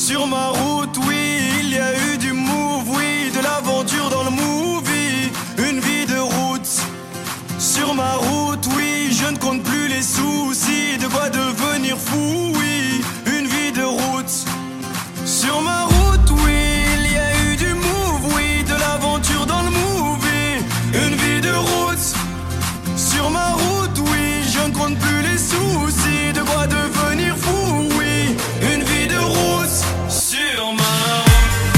Sur ma route, oui, il y a eu du move, oui, de l'aventure dans le movie. Une vie de route. Sur ma route, oui, je ne compte plus les soucis. De quoi devenir fou, oui, une vie de route. Sur ma route, oui, il y a eu du move, oui, de l'aventure dans le movie. Une vie de route. Sur ma route, oui, je ne compte plus les soucis. De quoi devenir fou, oui, une vie de route. Sur ma route.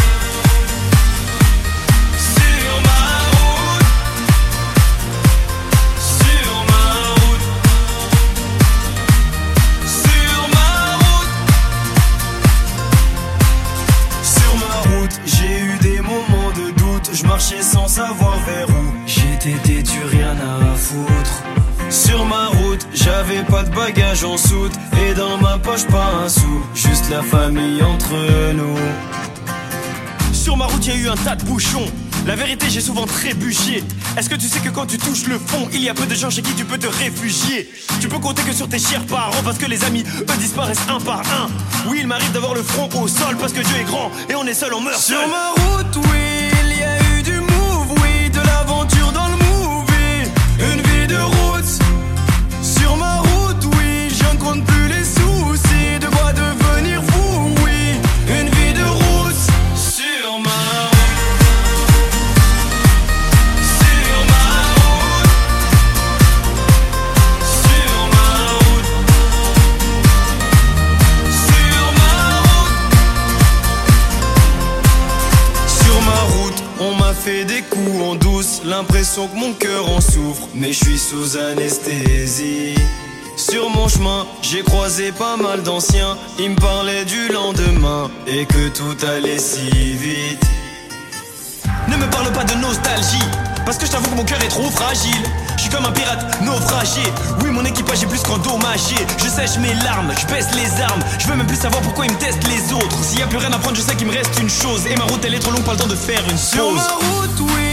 Sur ma route. Sur ma route. Sur ma route. Sur ma route, j'ai eu des moments de doute. Je marchais sans savoir vers où. J'étais têtu, rien à foutre. Sur ma route, j'avais pas de bagages en soute. Et dans ma poche pas un sou. Juste la famille entre nous. Sur ma route y'a eu un tas de bouchons. La vérité j'ai souvent trébuché. Est-ce que tu sais que quand tu touches le fond, il y a peu de gens chez qui tu peux te réfugier. Tu peux compter que sur tes chers parents. Parce que les amis, eux disparaissent un par un. Oui, il m'arrive d'avoir le front au sol. Parce que Dieu est grand et on est seul, on meurt seul. Sur ma route, oui, il y a eu du move, oui, de l'aventure dans le movie. Une vie de route. Sur ma route, oui, je ne compte plus les soucis. De quoi devenir fou, oui, une vie de route. Sur ma route. Sur ma route. Sur ma route. Sur ma route. Sur ma route, on m'a fait des coups en douce. L'impression que mon cœur en souffre. Mais je suis sous anesthésie. Sur mon chemin, j'ai croisé pas mal d'anciens. Ils me parlaient du lendemain et que tout allait si vite. Ne me parle pas de nostalgie, parce que je t'avoue que mon cœur est trop fragile. Je suis comme un pirate naufragé. Oui, mon équipage est plus qu'endommagé. Je sèche mes larmes, je baisse les armes. Je veux même plus savoir pourquoi ils me testent les autres. S'il y a plus rien à prendre, je sais qu'il me reste une chose. Et ma route elle est trop longue, pas le temps de faire une pause. Sur ma route, oui,